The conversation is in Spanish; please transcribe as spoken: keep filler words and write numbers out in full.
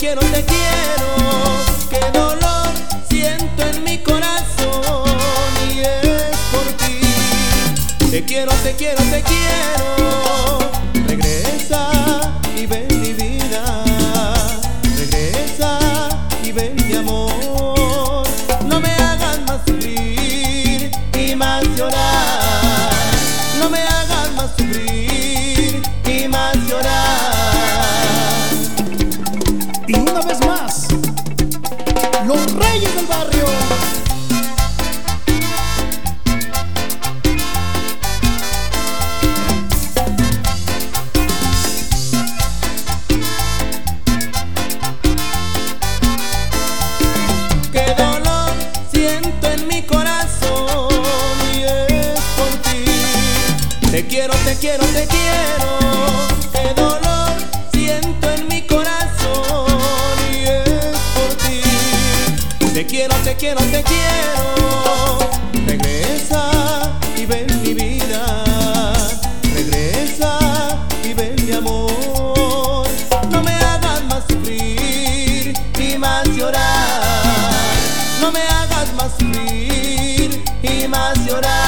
quiero, te quiero. Qué dolor siento en mi corazón y es por ti. Te quiero, te quiero, te quiero. Regresa y ven mi vida. Regresa y ven mi amor. No me hagas más sufrir y más llorar. No me hagas más sufrir y más llorar. Y una vez más, los reyes del barrio. Qué dolor siento en mi corazón y es por ti. Te quiero, te quiero, te quiero. Qué dolor siento en mi corazón y es por ti. Te quiero, te quiero, te quiero. Regresa y ven mi vida. Regresa y ven mi amor. No me hagas más sufrir y más llorar. No me hagas más sufrir y más llorar.